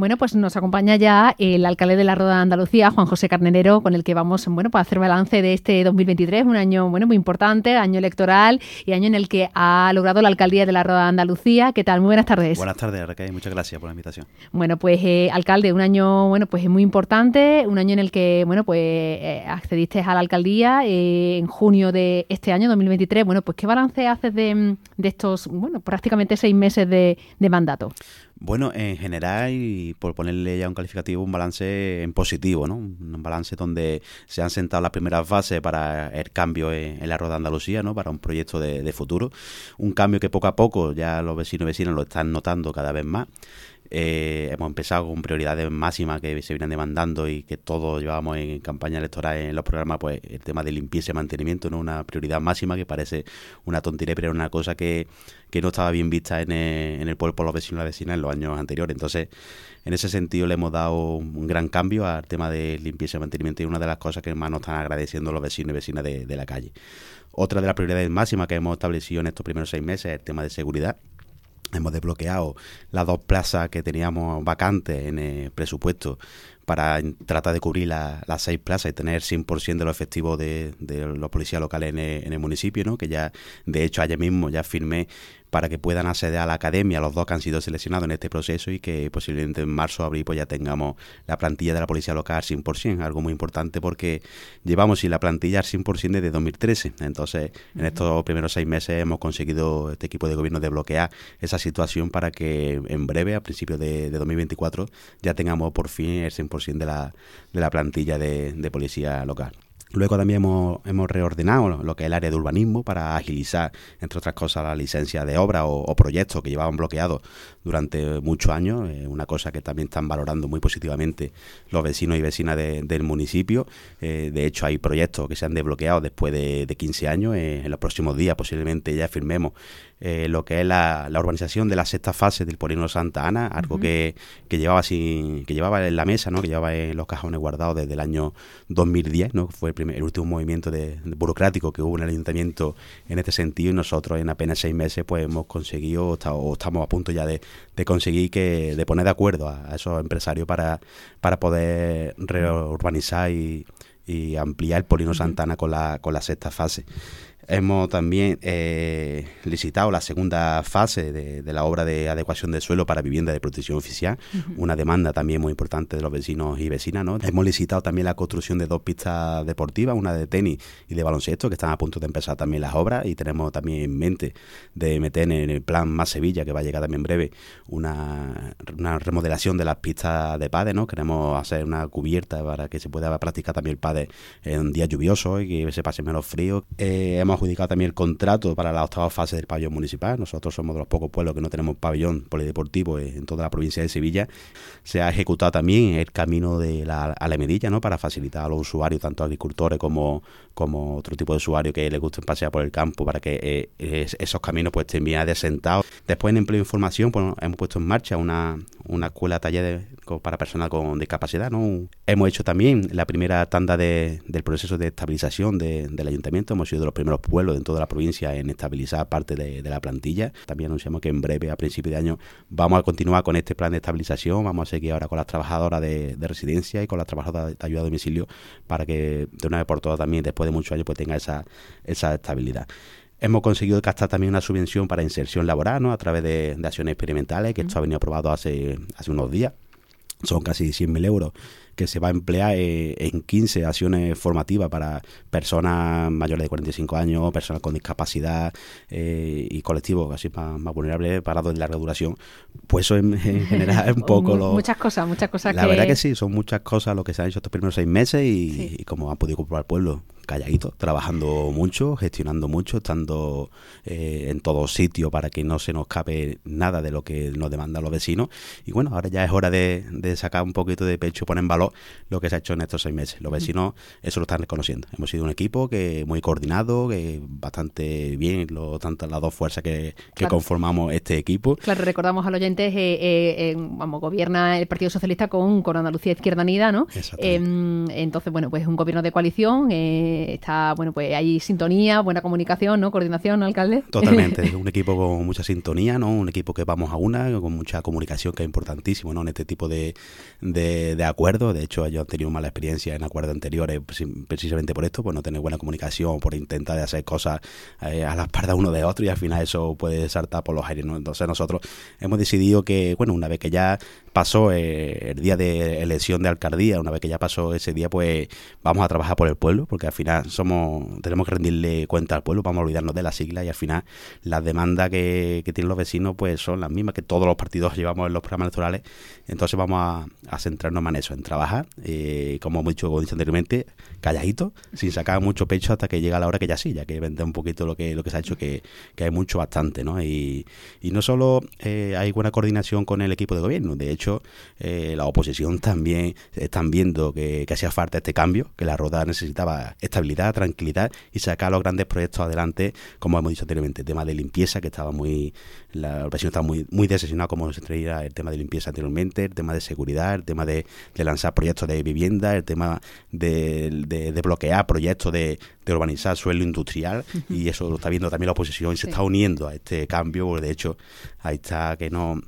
Bueno, pues nos acompaña ya el alcalde de la Roda de Andalucía, Juan José Carnerero, con el que vamos, para hacer balance de este 2023, un año, muy importante, año electoral y año en el que ha logrado la alcaldía de la Roda de Andalucía. ¿Qué tal? Muy buenas tardes. Buenas tardes, Raquel, muchas gracias por la invitación. Bueno, pues alcalde, un año, muy importante, un año en el que, accediste a la alcaldía en junio de este año, 2023. Bueno, pues ¿qué balance haces de estos, prácticamente 6 meses de mandato? Bueno, en general, y por ponerle ya un calificativo, un balance en positivo, ¿no? Un balance donde se han sentado las primeras bases para el cambio en la Roda de Andalucía, ¿no? Para un proyecto de futuro. Un cambio que poco a poco ya los vecinos y vecinas lo están notando cada vez más. Hemos empezado con prioridades máximas que se vienen demandando y que todos llevábamos en campaña electoral en los programas, pues el tema de limpieza y mantenimiento, ¿no? Una prioridad máxima que parece una tontería, pero era una cosa que no estaba bien vista en el pueblo por los vecinos y las vecinas en los años anteriores. Entonces, en ese sentido le hemos dado un gran cambio al tema de limpieza y mantenimiento y una de las cosas que más nos están agradeciendo los vecinos y vecinas de la calle. Otra de las prioridades máximas que hemos establecido en estos primeros 6 meses es el tema de seguridad. Hemos desbloqueado las 2 plazas que teníamos vacantes en el presupuesto para tratar de cubrir las 6 plazas y tener 100% de los efectivos de los policías locales en el municipio, ¿no? Que ya, de hecho, ayer mismo ya firmé para que puedan acceder a la academia los 2 que han sido seleccionados en este proceso y que posiblemente en marzo o abril pues ya tengamos la plantilla de la policía local al 100%, algo muy importante porque llevamos sin la plantilla al 100% desde 2013. Entonces, en estos primeros 6 meses hemos conseguido este equipo de gobierno desbloquear esa situación para que en breve, a principios de 2024, ya tengamos por fin el 100% de la plantilla de policía local. Luego también hemos reordenado lo que es el área de urbanismo para agilizar, entre otras cosas, la licencia de obra o proyectos que llevaban bloqueados durante muchos años, una cosa que también están valorando muy positivamente los vecinos y vecinas del municipio. De hecho, hay proyectos que se han desbloqueado después de 15 años. En los próximos días posiblemente ya firmemos lo que es la urbanización de la 6ª fase del Polígono Santa Ana, algo que llevaba en la mesa, ¿no? Que llevaba en los cajones guardados desde el año 2010, ¿no? Fue el último movimiento burocrático que hubo en el ayuntamiento en este sentido, y nosotros en apenas 6 meses pues hemos conseguido o estamos a punto ya de conseguir de poner de acuerdo a esos empresarios para poder reurbanizar y ampliar el Polígono Santa Ana con la 6ª fase. Hemos también licitado la 2ª fase de la obra de adecuación de suelo para vivienda de protección oficial, una demanda también muy importante de los vecinos y vecinas, ¿no? Hemos licitado también la construcción de 2 pistas deportivas, una de tenis y de baloncesto, que están a punto de empezar también las obras, y tenemos también en mente de meter en el plan Más Sevilla, que va a llegar también en breve, una remodelación de las pistas de pádel, ¿no? Queremos hacer una cubierta para que se pueda practicar también el pádel en días lluviosos y que se pase menos frío. Hemos adjudicado también el contrato para la 8ª fase del pabellón municipal. Nosotros somos de los pocos pueblos que no tenemos pabellón polideportivo en toda la provincia de Sevilla. Se ha ejecutado también el camino de la Alamedilla, ¿no? Para facilitar a los usuarios, tanto agricultores como otro tipo de usuarios que les gusten pasear por el campo, para que esos caminos pues estén bien adesentados. Después, en empleo e información, pues hemos puesto en marcha una escuela taller para personas con discapacidad, ¿no? Hemos hecho también la primera tanda del proceso de estabilización del ayuntamiento. Hemos sido de los primeros pueblos en toda la provincia en estabilizar parte de la plantilla. También anunciamos que en breve, a principios de año, vamos a continuar con este plan de estabilización. Vamos a seguir ahora con las trabajadoras de residencia y con las trabajadoras de ayuda a domicilio, para que de una vez por todas también, después de muchos años, pues tenga esa estabilidad. Hemos conseguido captar también una subvención para inserción laboral, ¿no? A través de acciones experimentales, que esto ha venido aprobado hace unos días. Son casi 100.000 euros que se va a emplear en 15 acciones formativas para personas mayores de 45 años, personas con discapacidad y colectivos así más vulnerables, parados de larga duración. Pues eso en general es un poco muchas cosas la verdad que sí, son muchas cosas lo que se han hecho estos primeros 6 meses y como han podido comprobar el pueblo, calladito, trabajando mucho, gestionando mucho, estando en todos sitios para que no se nos escape nada de lo que nos demandan los vecinos. Y bueno, ahora ya es hora de sacar un poquito de pecho y poner en valor lo que se ha hecho en estos 6 meses. Los vecinos eso lo están reconociendo. Hemos sido un equipo que muy coordinado, que bastante bien, tanto las 2 fuerzas que conformamos este equipo. Claro, recordamos a los oyentes, gobierna el Partido Socialista con Andalucía Izquierda Unida, ¿no? Entonces, bueno, pues un gobierno de coalición, está, bueno, pues hay sintonía, buena comunicación, ¿no? Coordinación, ¿no, alcalde? Totalmente, es un equipo con mucha sintonía, ¿no? Un equipo que vamos a una, con mucha comunicación, que es importantísimo, ¿no? En este tipo de acuerdos. De hecho, ellos han tenido mala experiencia en acuerdos anteriores precisamente por esto, por no tener buena comunicación, por intentar de hacer cosas a la espalda uno de otro, y al final eso puede saltar por los aires, ¿no? Entonces nosotros hemos decidido que, bueno, una vez que ya pasó el día de elección de alcaldía, una vez que ya pasó ese día, pues vamos a trabajar por el pueblo, porque al final tenemos que rendirle cuenta al pueblo, vamos a olvidarnos de las siglas, y al final las demandas que tienen los vecinos pues son las mismas que todos los partidos llevamos en los programas electorales. Entonces vamos a centrarnos más en eso, en trabajar, como hemos dicho, anteriormente, calladito, sin sacar mucho pecho hasta que llega la hora que ya sí, ya que vende un poquito lo que se ha hecho, que hay mucho, bastante, ¿no? Y no solo hay buena coordinación con el equipo de gobierno, de hecho la oposición también están viendo que hacía falta este cambio, que la Roda necesitaba estabilidad, tranquilidad y sacar los grandes proyectos adelante, como hemos dicho anteriormente, el tema de limpieza, que estaba la oposición estaba muy decepcionada, como se traía el tema de limpieza anteriormente, el tema de seguridad, el tema de lanzar proyectos de vivienda, el tema de bloquear proyectos de urbanizar suelo industrial, y eso lo está viendo también la oposición y se está uniendo a este cambio, porque de hecho ahí está que no,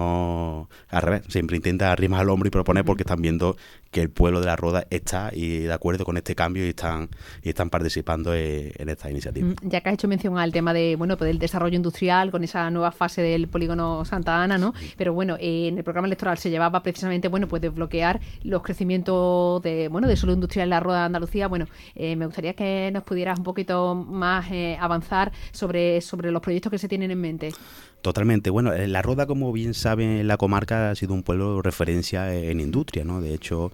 al revés, siempre intenta arrimar al hombro y proponer, porque están viendo que el pueblo de La Roda está de acuerdo con este cambio y están participando en esta iniciativa. Ya que has hecho mención al tema de, bueno, pues del desarrollo industrial con esa nueva fase del polígono Santa Ana, ¿no? Pero bueno, en el programa electoral se llevaba precisamente, bueno, pues desbloquear los crecimientos de suelo industrial en La Roda de Andalucía. Bueno, me gustaría que nos pudieras un poquito más avanzar sobre los proyectos que se tienen en mente. Totalmente. Bueno, La Roda, como bien saben, la comarca ha sido un pueblo de referencia en industria, ¿no? De hecho,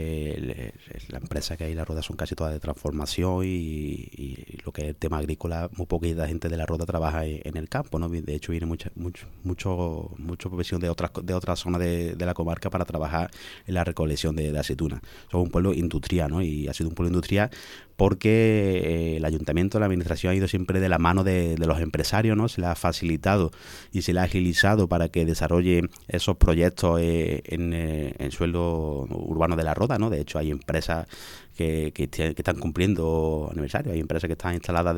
la empresa que hay en La Roda son casi todas de transformación, y lo que es el tema agrícola, muy poquita gente de La Roda trabaja en el campo, ¿no? De hecho, viene mucha profesión de otras zonas de la comarca para trabajar en la recolección de aceitunas. Somos un pueblo industrial, ¿no? Y ha sido un pueblo industrial porque el ayuntamiento, la administración ha ido siempre de la mano de los empresarios, ¿no? Se le ha facilitado y se le ha agilizado para que desarrolle esos proyectos en suelo urbano de La Roda, ¿no? De hecho, hay empresas que están cumpliendo aniversario, hay empresas que están instaladas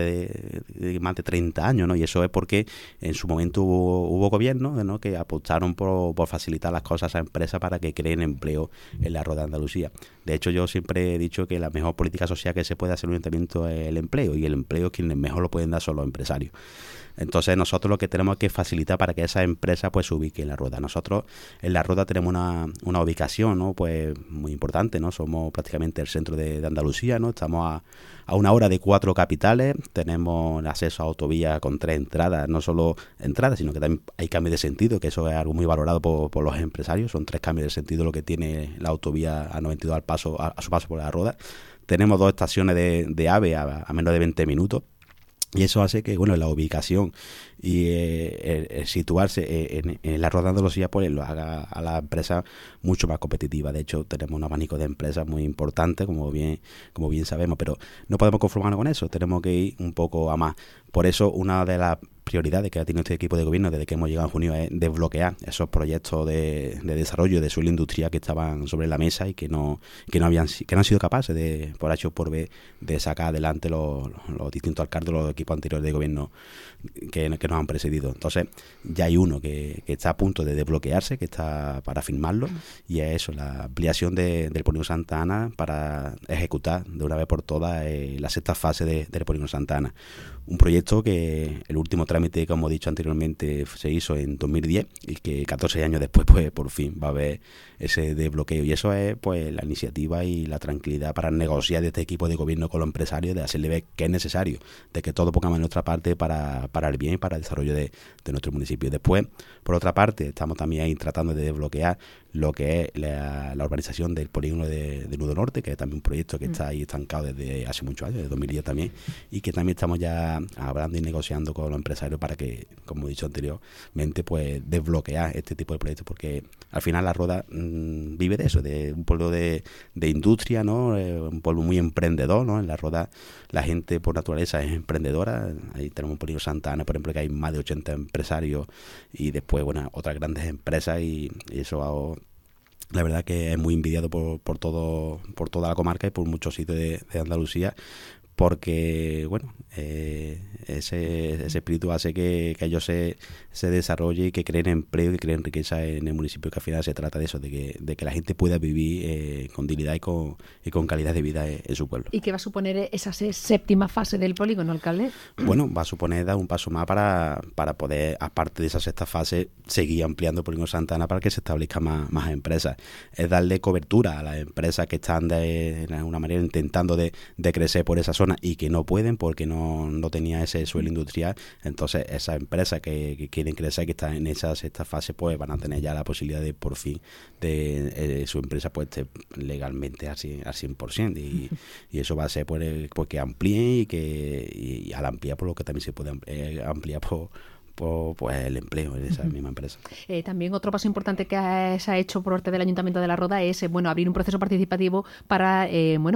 de más de 30 años, ¿no? Y eso es porque en su momento hubo gobiernos, ¿no?, que apostaron por facilitar las cosas a esas empresas para que creen empleo en La Roda de Andalucía. De hecho, yo siempre he dicho que la mejor política social que se puede hacer en un ayuntamiento es el empleo, y el empleo quienes mejor lo pueden dar son los empresarios. Entonces nosotros lo que tenemos que facilitar para que esa empresa pues se ubique en La Roda. Nosotros en La Roda tenemos una ubicación, ¿no?, pues muy importante, ¿no? Somos prácticamente el centro de Andalucía, ¿no? Estamos a una hora de 4 capitales, tenemos acceso a autovía con 3 entradas, no solo entradas, sino que también hay cambio de sentido, que eso es algo muy valorado por los empresarios. Son 3 cambios de sentido lo que tiene la autovía A92 a su paso por La Roda. Tenemos 2 estaciones de AVE a menos de 20 minutos. Y eso hace que, bueno, la ubicación y el situarse en La Roda de Andalucía pues lo haga a la empresa mucho más competitiva. De hecho, tenemos un abanico de empresas muy importante, como bien sabemos, pero no podemos conformarnos con eso, tenemos que ir un poco a más. Por eso, una de las prioridades que ha tenido este equipo de gobierno desde que hemos llegado en junio es desbloquear esos proyectos de desarrollo de suelo industrial que estaban sobre la mesa y que no han sido capaces por H o por B de sacar adelante los distintos alcaldes, los equipos anteriores de gobierno que nos han precedido. Entonces ya hay uno que está a punto de desbloquearse, que está para firmarlo, y es eso, la ampliación del polígono Santa Ana para ejecutar de una vez por todas la 6ª fase del polígono Santa Ana. Un proyecto que el último trámite, como he dicho anteriormente, se hizo en 2010 y que 14 años después pues por fin va a haber ese desbloqueo, y eso es pues la iniciativa y la tranquilidad para negociar de este equipo de gobierno con los empresarios, de hacerle ver que es necesario, de que todos pongamos en nuestra parte para el bien y para el desarrollo de nuestro municipio. Después, por otra parte, estamos también ahí tratando de desbloquear lo que es la urbanización del polígono de Nudo Norte, que es también un proyecto que está ahí estancado desde hace muchos años, desde 2010 también, y que también estamos ya hablando y negociando con los empresarios para que, como he dicho anteriormente, pues desbloquear este tipo de proyectos, porque al final La Roda vive de eso, de un pueblo de industria, ¿no? Un pueblo muy emprendedor, ¿no? En La Roda la gente por naturaleza es emprendedora. Ahí tenemos un polígono Santa Ana, por ejemplo, que hay más de 80 empresarios, y después, bueno, otras grandes empresas, y eso la verdad que es muy envidiado por toda la comarca y por muchos sitios de Andalucía, porque bueno, ese espíritu hace que ellos se desarrollen y que creen empleo, que creen riqueza en el municipio, que al final se trata de eso, de que la gente pueda vivir con dignidad y con calidad de vida en su pueblo. ¿Y qué va a suponer esa séptima fase del polígono, alcalde? Bueno, va a suponer dar un paso más para poder, aparte de esa sexta fase, seguir ampliando el polígono Santa Ana para que se establezcan más empresas. Es darle cobertura a las empresas que están de alguna manera intentando de crecer por esa zona y que no pueden porque no tenía ese suelo industrial. Entonces esas empresas que quieren crecer, que están en esa sexta fase, pues van a tener ya la posibilidad de por fin de su empresa pues esté legalmente al 100%, y eso va a ser pues que amplíen y al ampliar por lo que también se puede ampliar por pues el empleo en esa misma empresa. También otro paso importante que se ha hecho por parte del Ayuntamiento de La Roda es abrir un proceso participativo para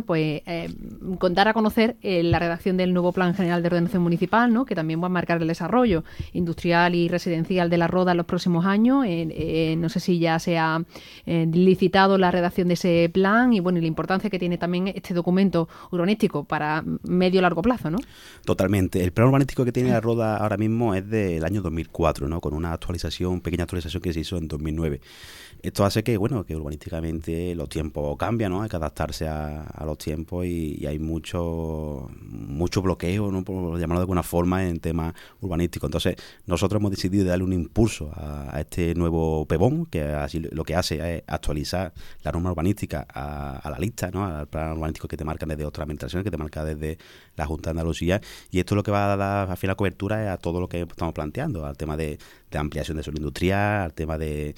dar a conocer la redacción del nuevo Plan General de Ordenación Municipal, ¿no? Que también va a marcar el desarrollo industrial y residencial de La Roda en los próximos años. No sé si ya se ha licitado la redacción de ese plan y la importancia que tiene también este documento urbanístico para medio largo plazo, ¿no? Totalmente. El plan urbanístico que tiene La Roda ahora mismo es del año 2004, ¿no? Con una pequeña actualización que se hizo en 2009. Esto hace que urbanísticamente los tiempos cambian, ¿no? Hay que adaptarse a los tiempos y hay mucho bloqueo, ¿no? Por llamarlo de alguna forma, en temas urbanísticos. Entonces, nosotros hemos decidido darle un impulso a este nuevo PEBON, que así lo que hace es actualizar la norma urbanística a la lista, ¿no? Al plan urbanístico que te marcan desde otras administraciones, que te marca desde la Junta de Andalucía, y esto lo que va a dar al final cobertura es a todo lo que estamos planteando, al tema de ampliación de suelo industrial, al tema de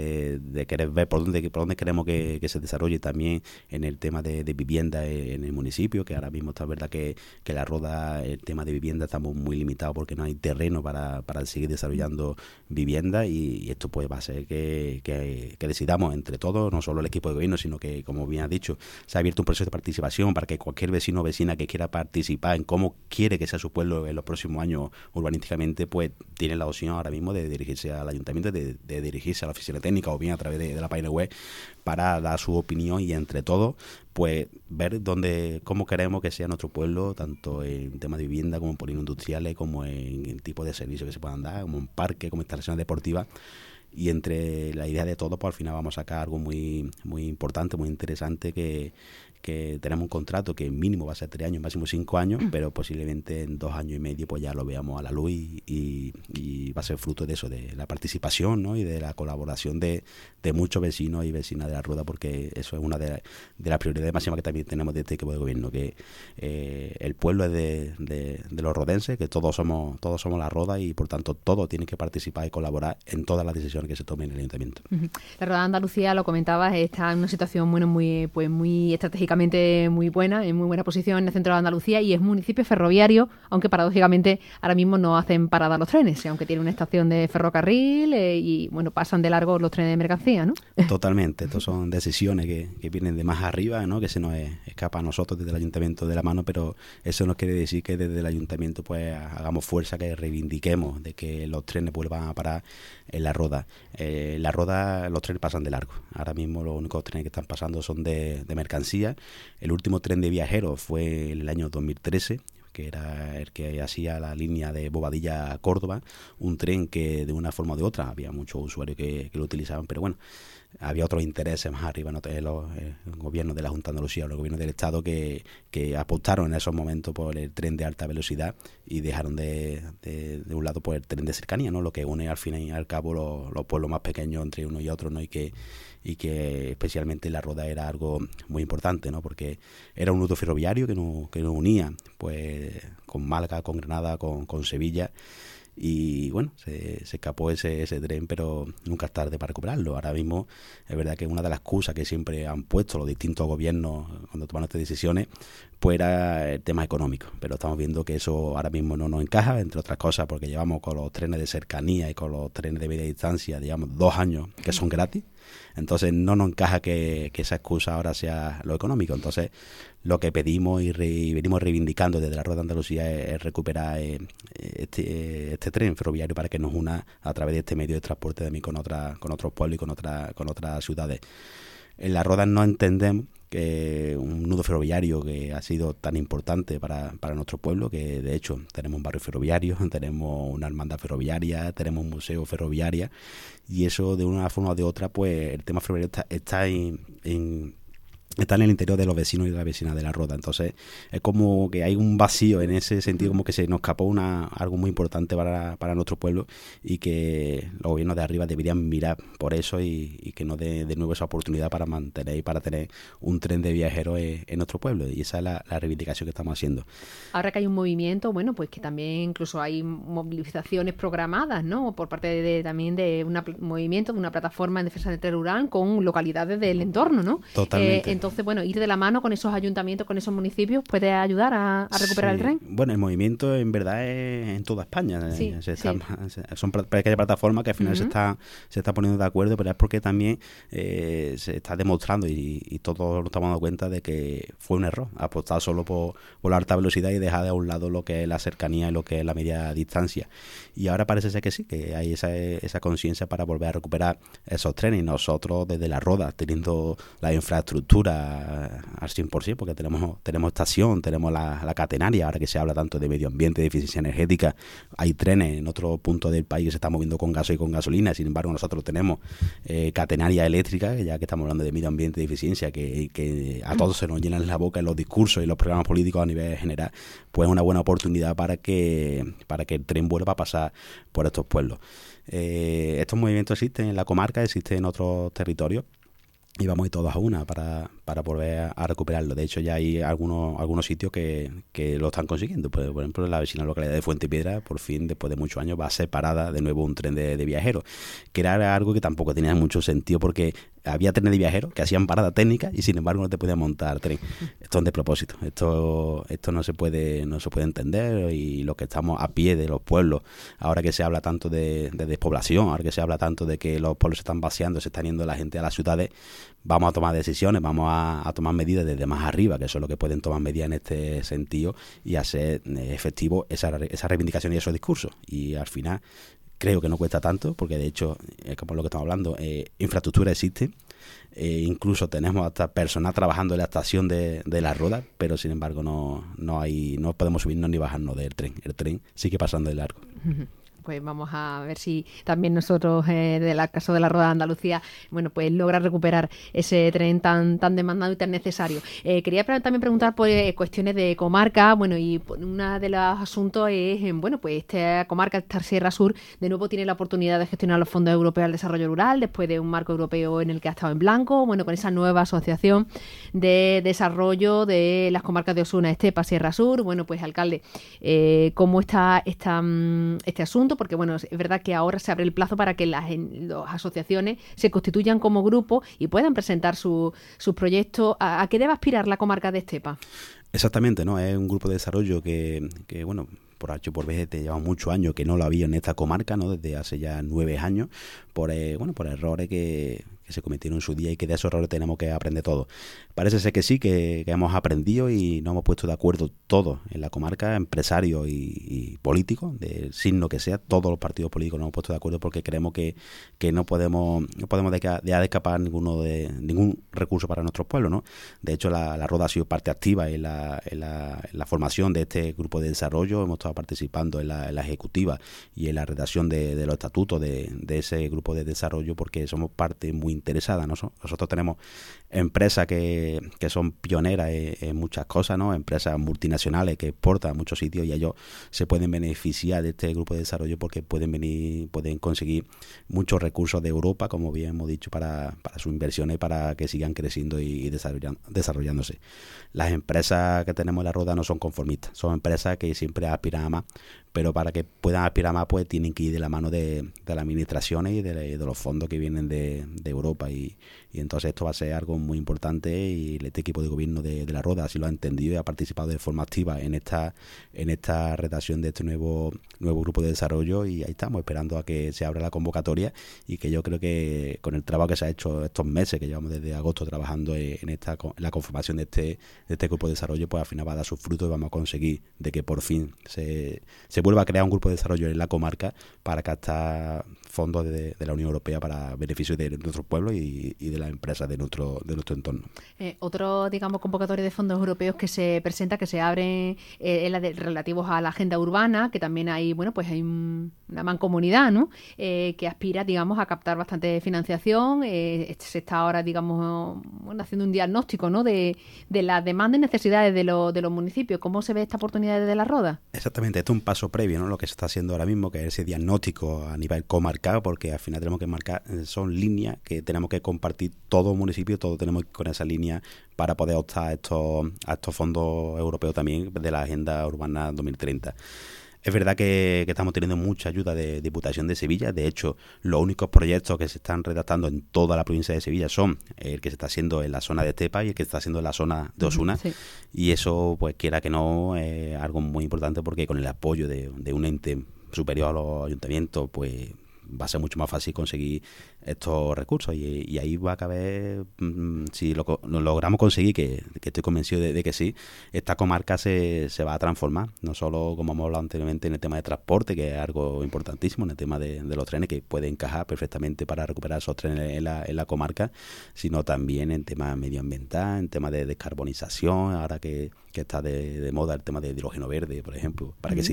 querer ver por dónde queremos que se desarrolle también en el tema de vivienda en el municipio, que ahora mismo está verdad que La Roda, el tema de vivienda estamos muy limitados porque no hay terreno para seguir desarrollando vivienda, y esto pues va a ser que decidamos entre todos, no solo el equipo de gobierno, sino que, como bien has dicho, se ha abierto un proceso de participación para que cualquier vecino o vecina que quiera participar en cómo quiere que sea su pueblo en los próximos años urbanísticamente, pues tiene la opción ahora mismo de dirigirse al ayuntamiento, de dirigirse a la oficina técnica o bien a través de la página web para dar su opinión y entre todos pues ver cómo queremos que sea nuestro pueblo, tanto en temas de vivienda como en polígonos industriales, como en el tipo de servicios que se puedan dar, como en parques, como instalaciones deportivas. Y entre la idea de todo, pues al final vamos a sacar algo muy, muy importante, muy interesante, que tenemos un contrato que mínimo va a ser 3 años, máximo 5 años, pero posiblemente en 2 años y medio pues ya lo veamos a la luz y va a ser fruto de eso, de la participación, ¿no? Y de la colaboración de muchos vecinos y vecinas de La Roda, porque eso es una de las prioridades máximas que también tenemos de este equipo de gobierno, que el pueblo es de los rodenses, que todos somos La Roda, y por tanto todos tienen que participar y colaborar en todas las decisiones que se tomen en el ayuntamiento. La Roda de Andalucía, lo comentabas, está en una situación muy estratégicamente muy buena, en muy buena posición en el centro de Andalucía, y es municipio ferroviario, aunque paradójicamente ahora mismo no hacen parada los trenes, aunque tiene una estación de ferrocarril y pasan de largo los trenes de mercancía, ¿no? Totalmente, estas son decisiones que vienen de más arriba, ¿no? Que se nos escapa a nosotros desde el ayuntamiento de la mano, pero eso no quiere decir que desde el ayuntamiento pues hagamos fuerza, que reivindiquemos de que los trenes vuelvan a parar en La Roda. La Roda, los trenes pasan de largo. Ahora mismo los únicos trenes que están pasando son de mercancía. El último tren de viajeros fue en el año 2013, que era el que hacía la línea de Bobadilla a Córdoba, un tren que de una forma o de otra había muchos usuarios que lo utilizaban, pero bueno, había otros intereses más arriba, ¿no? Los gobiernos de la Junta de Andalucía, los gobiernos del Estado que apostaron en esos momentos por el tren de alta velocidad y dejaron de un lado por el tren de cercanía, ¿no? Lo que une al fin y al cabo los pueblos más pequeños entre uno y otro, ¿no? Y que especialmente La Roda era algo muy importante, ¿no? Porque era un nudo ferroviario que nos unía pues con Málaga, con Granada, con Sevilla. Y bueno, se escapó ese tren, pero nunca es tarde para recuperarlo. Ahora mismo es verdad que una de las excusas que siempre han puesto los distintos gobiernos cuando toman estas decisiones pues era el tema económico, pero estamos viendo que eso ahora mismo no nos encaja, entre otras cosas porque llevamos con los trenes de cercanía y con los trenes de media distancia, digamos, 2 años que son gratis. Entonces no nos encaja que esa excusa ahora sea lo económico. Entonces lo que pedimos y venimos reivindicando desde La Roda de Andalucía es recuperar este tren ferroviario para que nos una a través de este medio de transporte también con otros pueblos y con otras ciudades. En La Roda no entendemos un nudo ferroviario que ha sido tan importante para nuestro pueblo, que de hecho tenemos un barrio ferroviario, tenemos una hermandad ferroviaria, tenemos un museo ferroviario, y eso de una forma o de otra, pues el tema ferroviario está en el interior de los vecinos y de la vecina de La Roda. Entonces es como que hay un vacío en ese sentido, como que se nos escapó algo muy importante para nuestro pueblo, y que los gobiernos de arriba deberían mirar por eso y que nos dé de nuevo esa oportunidad para mantener y para tener un tren de viajeros en nuestro pueblo, y esa es la reivindicación que estamos haciendo. Ahora que hay un movimiento, bueno, pues que también incluso hay movilizaciones programadas, ¿no? Por parte también de un movimiento, de una plataforma en defensa del tren rural con localidades del entorno, ¿no? Totalmente. Entonces, bueno, ir de la mano con esos ayuntamientos, con esos municipios, puede ayudar a recuperar el tren. Bueno, el movimiento en verdad es en toda España. Sí, son pequeñas plataformas que al final se está poniendo de acuerdo, pero es porque también se está demostrando, y todos nos estamos dando cuenta de que fue un error apostar solo por la alta velocidad y dejar de a un lado lo que es la cercanía y lo que es la media distancia. Y ahora parece ser que sí, que hay esa conciencia para volver a recuperar esos trenes. Y nosotros desde La Roda, teniendo la infraestructura al 100%, porque tenemos estación, tenemos la catenaria, ahora que se habla tanto de medio ambiente, de eficiencia energética, hay trenes en otro punto del país que se están moviendo con gaso y con gasolina. Sin embargo, nosotros tenemos catenaria eléctrica, ya que estamos hablando de medio ambiente y de eficiencia, que a todos se nos llenan la boca en los discursos y los programas políticos a nivel general, pues es una buena oportunidad para que el tren vuelva a pasar por estos pueblos. Estos movimientos existen en la comarca, existen en otros territorios, y vamos a ir todos a una para volver a recuperarlo. De hecho, ya hay algunos sitios que lo están consiguiendo. Por ejemplo, en la vecina localidad de Fuentepiedra, por fin, después de muchos años, va a ser parada de nuevo un tren de viajeros, que era algo que tampoco tenía mucho sentido, porque había trenes de viajeros que hacían parada técnica y sin embargo no te podían montar tren. Esto es de propósito. Esto no se puede entender, y los que estamos a pie de los pueblos, ahora que se habla tanto de despoblación, ahora que se habla tanto de que los pueblos se están vaciando, se está yendo la gente a las ciudades, vamos a tomar decisiones, vamos a tomar medidas desde más arriba, que son los que pueden tomar medidas en este sentido y hacer efectivo esa reivindicación y esos discursos. Y al final creo que no cuesta tanto, porque de hecho, como lo que estamos hablando, infraestructura existe, incluso tenemos hasta personal trabajando en la estación de La Roda, pero sin embargo no podemos subirnos ni bajarnos del tren. El tren sigue pasando de largo. Pues vamos a ver si también nosotros, del caso de La Roda de Andalucía, bueno, pues logra recuperar ese tren tan demandado y tan necesario. Quería también preguntar por cuestiones de comarca, bueno, y uno de los asuntos es, bueno, pues esta comarca, esta Sierra Sur, de nuevo tiene la oportunidad de gestionar los fondos europeos al desarrollo rural, después de un marco europeo en el que ha estado en blanco, bueno, con esa nueva asociación de desarrollo de las comarcas de Osuna, Estepa, Sierra Sur. Bueno, pues alcalde, ¿cómo está este asunto? Porque, bueno, es verdad que ahora se abre el plazo para que las asociaciones se constituyan como grupo y puedan presentar sus proyectos. ¿A qué debe aspirar la comarca de Estepa? Exactamente, ¿no? Es un grupo de desarrollo que bueno, por H por B lleva muchos años que no lo había en esta comarca, ¿no? Desde hace ya 9 años, por errores que se cometieron en su día, y que de esos errores tenemos que aprender todos. Parece ser que sí, que hemos aprendido y nos hemos puesto de acuerdo todos en la comarca, empresarios y políticos, del signo que sea, todos los partidos políticos nos hemos puesto de acuerdo, porque creemos que no podemos dejar de escapar ningún recurso para nuestros pueblos, ¿no? De hecho, la Roda ha sido parte activa en la formación de este grupo de desarrollo. Hemos estado participando en la ejecutiva y en la redacción de los estatutos de ese grupo de desarrollo, porque somos parte muy interesada, ¿no? Nosotros tenemos empresas que son pioneras en muchas cosas, ¿no? Empresas multinacionales que exportan a muchos sitios, y ellos se pueden beneficiar de este grupo de desarrollo porque pueden conseguir muchos recursos de Europa, como bien hemos dicho, para sus inversiones, para que sigan creciendo y desarrollándose. Las empresas que tenemos en La Roda no son conformistas, son empresas que siempre aspiran a más, pero para que puedan aspirar más, pues tienen que ir de la mano de las administraciones y de los fondos que vienen de Europa, y entonces esto va a ser algo muy importante, y este equipo de gobierno de La Roda así lo ha entendido y ha participado de forma activa en esta redacción de este nuevo grupo de desarrollo, y ahí estamos esperando a que se abra la convocatoria, y que yo creo que con el trabajo que se ha hecho estos meses, que llevamos desde agosto trabajando en la conformación de este grupo de desarrollo, pues al final va a dar sus frutos y vamos a conseguir de que por fin se vuelva a crear un grupo de desarrollo en la comarca para captar fondos de la Unión Europea para beneficio de nuestros pueblos y de las empresas de nuestro entorno. Otro, digamos, convocatoria de fondos europeos que se presenta, que se abren relativos a la agenda urbana, que también hay, bueno, pues hay una mancomunidad, ¿no? Que aspira, digamos, a captar bastante financiación. Se está ahora, digamos, bueno, haciendo un diagnóstico, ¿no? de las demandas y necesidades de los municipios. ¿Cómo se ve esta oportunidad desde la Roda? Exactamente, esto es un paso previo, ¿no? Lo que se está haciendo ahora mismo, que es ese diagnóstico a nivel comarcal, porque al final tenemos que marcar, son líneas que tenemos que compartir todo el municipio, todos tenemos que ir con esa línea para poder optar a estos fondos europeos también de la Agenda Urbana 2030. Es verdad que estamos teniendo mucha ayuda de Diputación de Sevilla. De hecho, los únicos proyectos que se están redactando en toda la provincia de Sevilla son el que se está haciendo en la zona de Estepa y el que se está haciendo en la zona de Osuna. Sí. Y eso, pues quiera que no, es algo muy importante, porque con el apoyo de un ente superior a los ayuntamientos, pues va a ser mucho más fácil conseguir estos recursos y ahí va a caber, si lo logramos conseguir, que estoy convencido de que sí, esta comarca se va a transformar, no solo como hemos hablado anteriormente en el tema de transporte, que es algo importantísimo, en el tema de los trenes, que puede encajar perfectamente para recuperar esos trenes en la comarca, sino también en tema medioambiental, en tema de descarbonización, ahora que está de moda el tema de hidrógeno verde, por ejemplo, para que se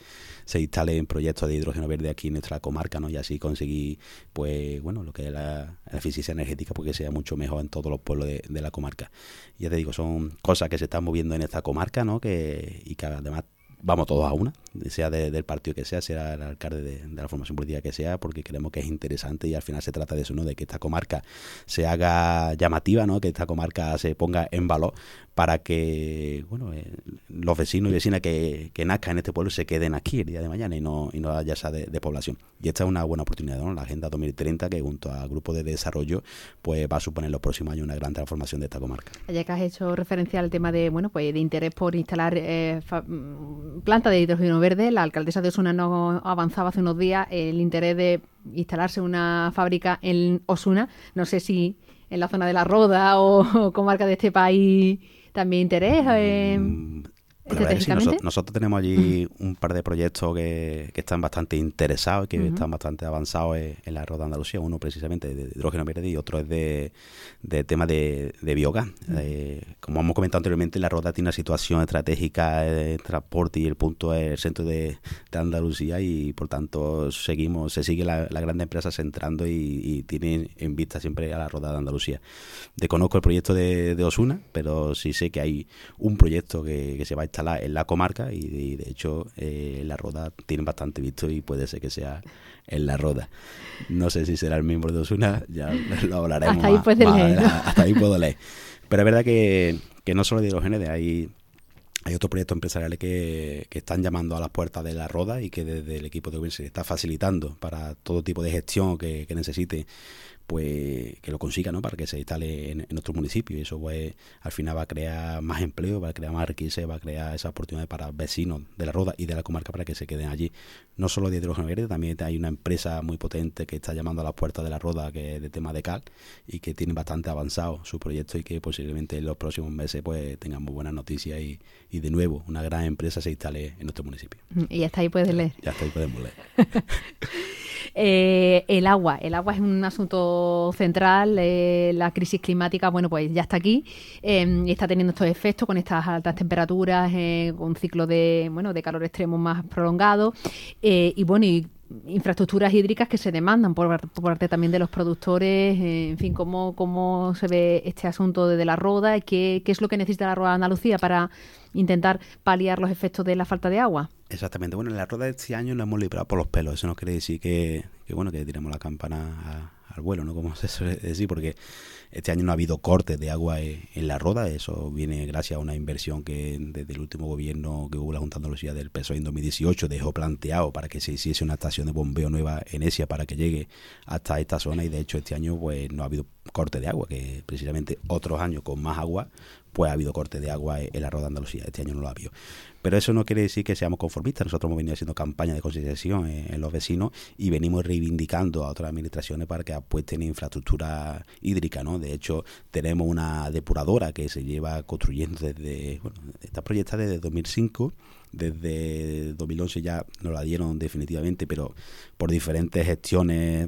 instalen proyectos de hidrógeno verde aquí en nuestra comarca, ¿no? Y así conseguir, pues bueno, lo que es la eficiencia energética, porque sea mucho mejor en todos los pueblos de la comarca. Y ya te digo, son cosas que se están moviendo en esta comarca, ¿no? Y que además vamos todos a una, sea del partido que sea el alcalde de la formación política que sea, porque creemos que es interesante y al final se trata de eso, ¿no? De que esta comarca se haga llamativa, ¿no? Que esta comarca se ponga en valor para que, bueno, los vecinos y vecinas que nazcan en este pueblo se queden aquí el día de mañana y no haya esa de población. Y esta es una buena oportunidad, ¿no? La Agenda 2030, que junto al Grupo de Desarrollo, pues va a suponer en los próximos años una gran transformación de esta comarca. Ya que has hecho referencia al tema de, bueno, pues de interés por instalar planta de hidrógeno verde, la alcaldesa de Osuna nos avanzaba hace unos días el interés de instalarse una fábrica en Osuna. No sé si en la zona de La Roda o comarca de este país también interés. Sí, nosotros tenemos allí un par de proyectos que están bastante interesados, que están bastante avanzados en la Roda de Andalucía. Uno precisamente de hidrógeno verde y otro es de tema de biogás. Como hemos comentado anteriormente, la Roda tiene una situación estratégica de transporte y el punto es el centro de Andalucía, y por tanto se sigue la gran empresa centrando y tiene en vista siempre a la Roda de Andalucía. Desconozco el proyecto de Osuna, pero sí sé que hay un proyecto que se va a instalar en la comarca y de hecho la Roda tiene bastante visto y puede ser que sea en la Roda. No sé si será el miembro de Osuna, ya lo hablaremos. Hasta ahí puedes leer. Hasta ahí puedo leer. Pero es verdad que no solo de hidrógeno, hay otros proyectos empresariales que están llamando a las puertas de la Roda y que desde el equipo de gobierno se está facilitando para todo tipo de gestión que necesite, pues que lo consiga, ¿no? Para que se instale en nuestro municipio, y eso pues al final va a crear más empleo, va a crear más riqueza, va a crear esa oportunidad para vecinos de la Roda y de la comarca para que se queden allí. No solo de hidrógeno verde, también hay una empresa muy potente que está llamando a las puertas de la Roda, que es de tema de cal, y que tiene bastante avanzado su proyecto y que posiblemente en los próximos meses pues tengamos buenas noticias y de nuevo una gran empresa se instale en nuestro municipio. Y hasta ahí puedes leer. Ya hasta ahí podemos leer. El agua es un asunto central. La crisis climática, bueno, pues ya está aquí y está teniendo estos efectos con estas altas temperaturas, con un ciclo de calor extremo más prolongado y infraestructuras hídricas que se demandan por parte también de los productores. En fin, ¿cómo se ve este asunto desde la Roda y qué es lo que necesita la Roda de Andalucía para intentar paliar los efectos de la falta de agua? Exactamente. Bueno, en la Roda de este año nos hemos librado por los pelos. Eso no quiere decir que tiremos la campana al vuelo, ¿no? Como se suele decir, porque este año no ha habido cortes de agua en la Roda. Eso viene gracias a una inversión que desde el último gobierno que hubo la Junta de Andalucía del PSOE en 2018 dejó planteado para que se hiciese una estación de bombeo nueva en Esia para que llegue hasta esta zona, y de hecho este año pues no ha habido corte de agua, que precisamente otros años con más agua pues ha habido corte de agua en la Roda de Andalucía. Este año no lo ha habido. Pero eso no quiere decir que seamos conformistas. Nosotros hemos venido haciendo campañas de concienciación en los vecinos y venimos reivindicando a otras administraciones para que apuesten en infraestructura hídrica, ¿no? De hecho, tenemos una depuradora que se lleva construyendo está proyectada desde 2005. Desde 2011 ya nos la dieron definitivamente, pero por diferentes gestiones,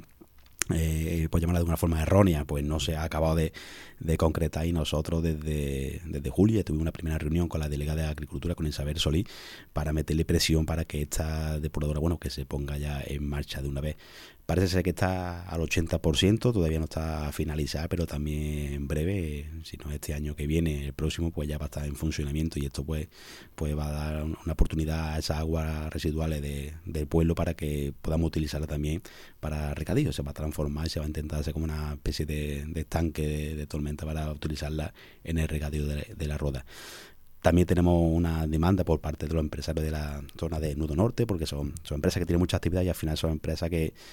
por llamarla de una forma errónea, pues no se ha acabado de concretar, y nosotros desde julio ya tuvimos una primera reunión con la delegada de Agricultura, con Isabel Solís, para meterle presión para que esta depuradora, que se ponga ya en marcha de una vez. Parece ser que está al 80%, todavía no está finalizada, pero también en breve, si no este año que viene, el próximo, pues ya va a estar en funcionamiento, y esto pues va a dar una oportunidad a esas aguas residuales del pueblo para que podamos utilizarla también para regadío. Se va a transformar y se va a intentar hacer como una especie de estanque de tormenta para utilizarla en el regadío de la Roda. También tenemos una demanda por parte de los empresarios de la zona de Nudo Norte, porque son empresas que tienen mucha actividad y al final son empresas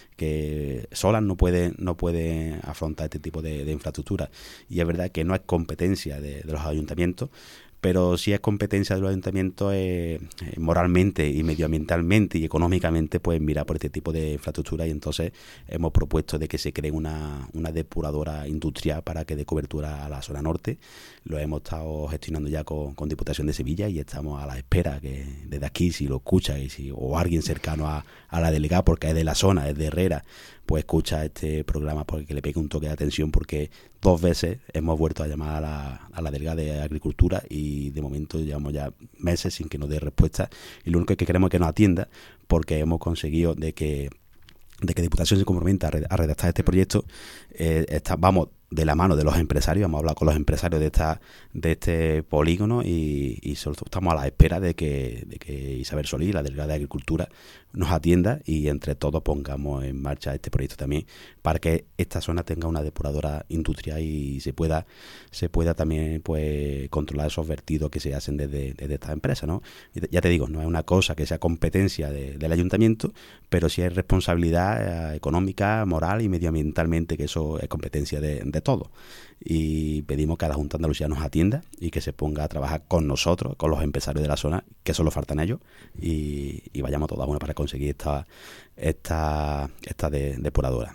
que solas no pueden afrontar este tipo de infraestructura. Y es verdad que no es competencia de los ayuntamientos, pero sí es competencia de los ayuntamientos moralmente y medioambientalmente y económicamente, pues mirar por este tipo de infraestructura, y entonces hemos propuesto de que se cree una depuradora industrial para que dé cobertura a la zona norte. Lo hemos estado gestionando ya con Diputación de Sevilla, y estamos a la espera que desde aquí, si lo escucha o alguien cercano a la delegada, porque es de la zona, es de Herrera, pues escucha este programa, porque le pegue un toque de atención, porque 2 veces hemos vuelto a llamar a la delegada de Agricultura y de momento llevamos ya meses sin que nos dé respuesta, y lo único que queremos es que nos atienda, porque hemos conseguido de que Diputación se comprometa a redactar este proyecto. Vamos de la mano de los empresarios, vamos a hablar con los empresarios de este polígono, y solo estamos a la espera de que Isabel Solís, la delegada de Agricultura, nos atienda, y entre todos pongamos en marcha este proyecto también, para que esta zona tenga una depuradora industrial y se pueda también pues controlar esos vertidos que se hacen desde estas empresas, ¿no? Ya te digo, no es una cosa que sea competencia del ayuntamiento, pero sí es responsabilidad económica, moral y medioambientalmente, que eso es competencia de todos. Y pedimos que la Junta de Andalucía nos atienda y que se ponga a trabajar con nosotros, con los empresarios de la zona, que solo faltan ellos, y vayamos todos a una para conseguir esta depuradora.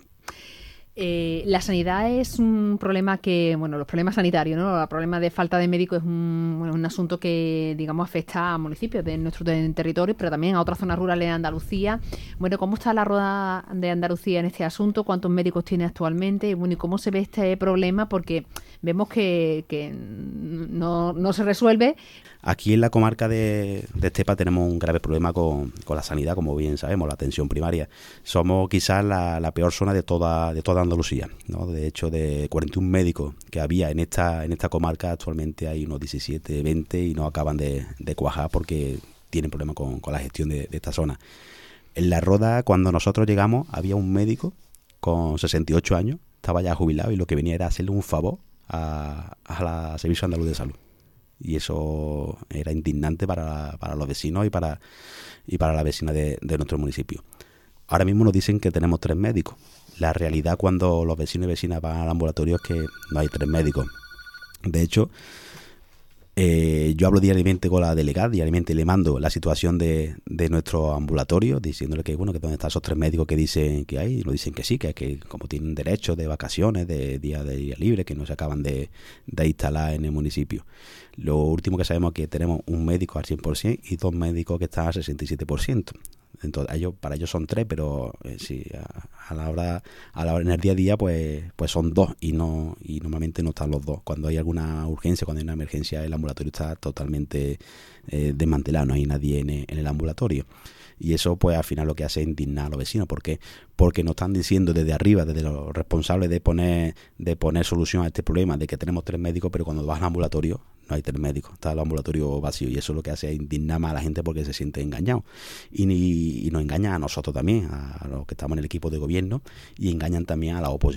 La sanidad es un problema que, los problemas sanitarios, ¿no? El problema de falta de médicos es un asunto que, digamos, afecta a municipios de nuestro territorio, pero también a otras zonas rurales de Andalucía. ¿Cómo está la Roda de Andalucía en este asunto? ¿Cuántos médicos tiene actualmente? ¿Y cómo se ve este problema? Porque vemos que no se resuelve. Aquí en la comarca de Estepa tenemos un grave problema con la sanidad, como bien sabemos, la atención primaria. Somos quizás la peor zona de toda Andalucía, ¿no? De hecho, de 41 médicos que había en esta comarca, actualmente hay unos 17, 20 y no acaban de cuajar porque tienen problemas con la gestión de esta zona. En la Roda, cuando nosotros llegamos, había un médico con 68 años, estaba ya jubilado, y lo que venía era hacerle un favor a la Servicio Andaluz de Salud. Y eso era indignante para los vecinos y para la vecina de nuestro municipio. Ahora mismo nos dicen que tenemos 3 médicos. La realidad, cuando los vecinos y vecinas van al ambulatorio, es que no hay 3 médicos. De hecho, yo hablo diariamente con la delegada, diariamente le mando la situación de nuestro ambulatorio, diciéndole que dónde están esos 3 médicos que dicen que hay, y nos dicen que sí, que como tienen derecho de vacaciones, de día libre, que no se acaban de instalar en el municipio. Lo último que sabemos es que tenemos un médico al 100% y 2 médicos que están al 67%. Entonces, para ellos son 3, pero sí, a la hora en el día a día pues son 2, y normalmente no están los 2. Cuando hay alguna urgencia, cuando hay una emergencia, el ambulatorio está totalmente desmantelado, no hay nadie en el ambulatorio. Y eso pues al final lo que hace es indignar a los vecinos. ¿Por qué? Porque nos están diciendo desde arriba, desde los responsables de poner solución a este problema, de que tenemos 3 médicos, pero cuando vas al ambulatorio no hay 3 médicos, está el ambulatorio vacío, y eso lo que hace es indignar más a la gente porque se siente engañado. Y nos engaña a nosotros también, a los que estamos en el equipo de gobierno, y engañan también a la oposición,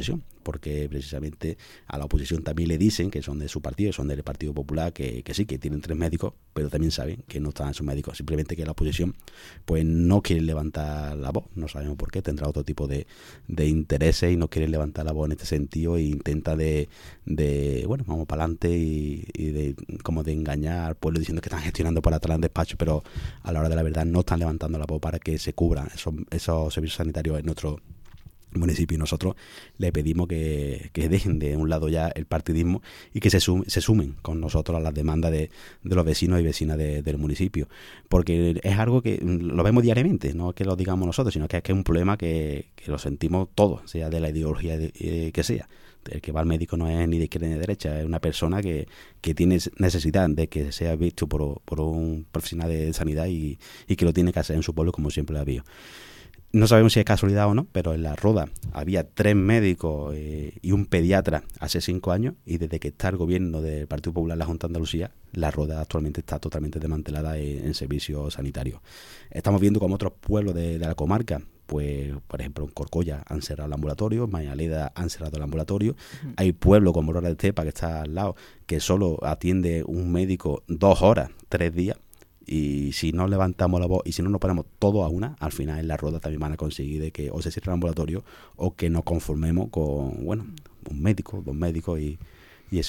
porque precisamente a la oposición también le dicen, que son de su partido, son del Partido Popular, que sí, que tienen 3 médicos, pero también saben que no están esos médicos, simplemente que la oposición pues no quiere levantar la voz, no sabemos por qué, tendrá otro tipo de intereses y no quiere levantar la voz en este sentido e intenta bueno, vamos para adelante y como de engañar al pueblo diciendo que están gestionando por atrás en despacho, pero a la hora de la verdad no están levantando la voz para que se cubran esos servicios sanitarios en nuestro municipio, y nosotros le pedimos que dejen de un lado ya el partidismo y que se sumen con nosotros a las demandas de los vecinos y vecinas del municipio, porque es algo que lo vemos diariamente, no que lo digamos nosotros, sino que es un problema que lo sentimos todos, sea de la ideología que sea. El que va al médico no es ni de izquierda ni de derecha, es una persona que tiene necesidad de que sea visto por un profesional de sanidad y que lo tiene que hacer en su pueblo como siempre lo ha habido. No sabemos si es casualidad o no, pero en La Roda había 3 médicos y un pediatra hace 5 años, y desde que está el gobierno del Partido Popular en la Junta de Andalucía, La Roda actualmente está totalmente desmantelada en servicios sanitarios. Estamos viendo como otros pueblos de la comarca, pues por ejemplo en Corcolla han cerrado el ambulatorio, en Mañaleda han cerrado el ambulatorio. Hay pueblos como Morora de Estepa, que está al lado, que solo atiende un médico 2 horas, 3 días. Y si no levantamos la voz y si no nos ponemos todos a una, al final en La Roda también van a conseguir de que o se cierre el ambulatorio o que nos conformemos con, bueno, un médico, 2 médicos, y eso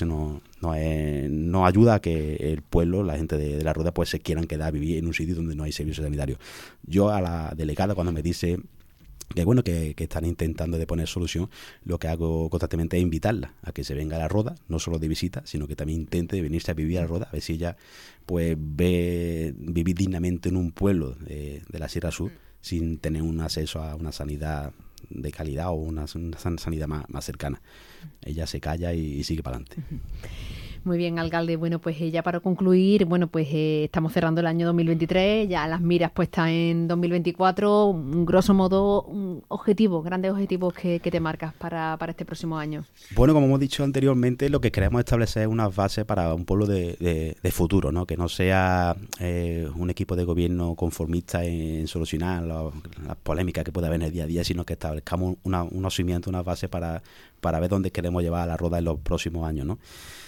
no ayuda a que el pueblo, la gente de La Roda, pues se quieran quedar a vivir en un sitio donde no hay servicio sanitario. Yo a la delegada, cuando me dice que bueno, que están intentando de poner solución, lo que hago constantemente es invitarla a que se venga a La Roda, no solo de visita, sino que también intente venirse a vivir a La Roda, a ver si ella pues ve vivir dignamente en un pueblo de la Sierra Sur sin tener un acceso a una sanidad de calidad o una sanidad más cercana. Ella se calla y sigue para adelante. Muy bien, alcalde. Bueno, pues ya para concluir, bueno, pues estamos cerrando el año 2023, ya las miras puestas en 2024, grosso modo, grandes objetivos que te marcas para este próximo año. Bueno, como hemos dicho anteriormente, lo que queremos establecer es unas bases para un pueblo de futuro, ¿no? Que no sea un equipo de gobierno conformista en solucionar las polémicas que pueda haber en el día a día, sino que establezcamos unos cimientos, unas bases para ver dónde queremos llevar a La Roda en los próximos años, ¿no?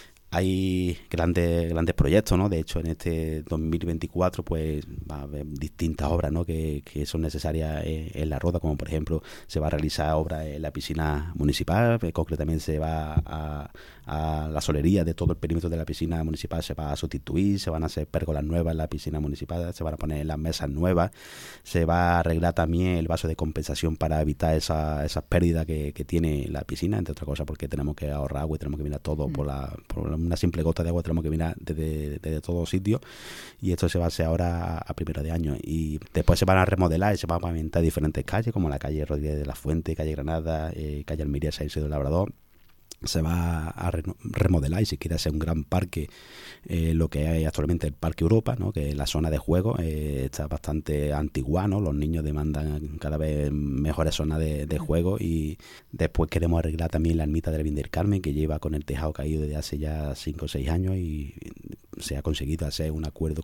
Hay grandes proyectos, ¿no? De hecho, en este 2024 pues va a haber distintas obras, ¿no? que son necesarias en La Roda, como por ejemplo se va a realizar obras en la piscina municipal, concretamente se va a la solería de todo el perímetro de la piscina municipal, se va a sustituir, se van a hacer pérgolas nuevas en la piscina municipal, se van a poner las mesas nuevas, se va a arreglar también el vaso de compensación para evitar esas pérdidas que tiene la piscina, entre otras cosas porque tenemos que ahorrar agua y tenemos que mirar todo por una simple gota de agua, tenemos que mirar desde todos sitios, y esto se va a hacer ahora a primero de año, y después se van a remodelar y se van a pavimentar diferentes calles como la calle Rodríguez de la Fuente, calle Granada, calle Almería, San Isidro del Labrador. Se va a remodelar y se quiere hacer un gran parque, lo que hay actualmente el Parque Europa, ¿no? Que la zona de juego está bastante antigua, ¿no? Los niños demandan cada vez mejores zonas de juego, y después queremos arreglar también la ermita de la Virgen del Carmen, que lleva con el tejado caído desde hace ya 5 o 6 años, y se ha conseguido hacer un acuerdo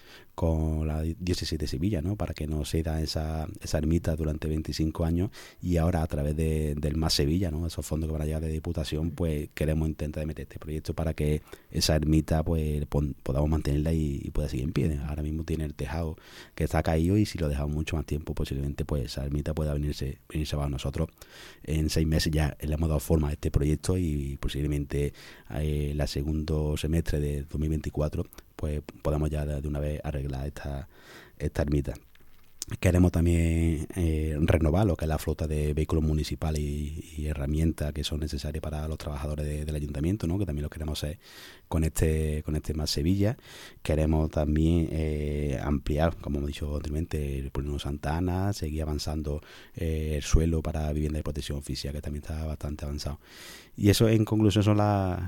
con la diócesis de Sevilla, ¿no? Para que no se da esa ermita durante 25 años, y ahora a través del Más Sevilla, ¿no? Esos fondos que van a llegar de Diputación, pues queremos intentar meter este proyecto para que esa ermita pues podamos mantenerla y pueda seguir en pie. Ahora mismo tiene el tejado que está caído, y si lo dejamos mucho más tiempo, posiblemente pues esa ermita pueda venirse bajo nosotros. En 6 meses ya le hemos dado forma a este proyecto, y posiblemente el segundo semestre de 2024 pues podamos ya de una vez arreglar esta ermita. Queremos también renovar lo que es la flota de vehículos municipales y herramientas que son necesarias para los trabajadores del ayuntamiento, ¿no? Que también lo queremos hacer con este Más Sevilla. Queremos también ampliar, como hemos dicho anteriormente, el Polígono Santa Ana, seguir avanzando el suelo para vivienda de protección oficial, que también está bastante avanzado. Y eso, en conclusión, son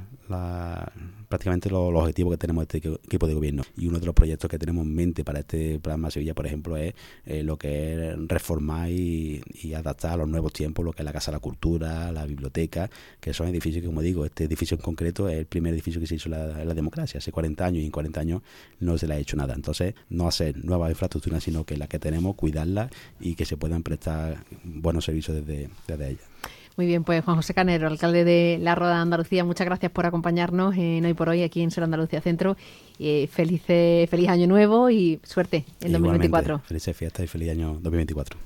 prácticamente los objetivos que tenemos de este equipo de gobierno. Y uno de los proyectos que tenemos en mente para este Plan Más Sevilla, por ejemplo, es lo que es reformar y adaptar a los nuevos tiempos lo que es la Casa de la Cultura, la biblioteca, que son edificios que, como digo, este edificio en concreto es el primer edificio que se hizo en la democracia hace 40 años, y en 40 años no se le ha hecho nada. Entonces, no hacer nuevas infraestructuras, sino que las que tenemos, cuidarlas y que se puedan prestar buenos servicios desde ella. Muy bien, pues Juan José Carnero, alcalde de La Roda de Andalucía, muchas gracias por acompañarnos en Hoy por Hoy aquí en Ser Andalucía Centro. Feliz año nuevo y suerte en Igualmente, 2024. felices fiestas y feliz año 2024.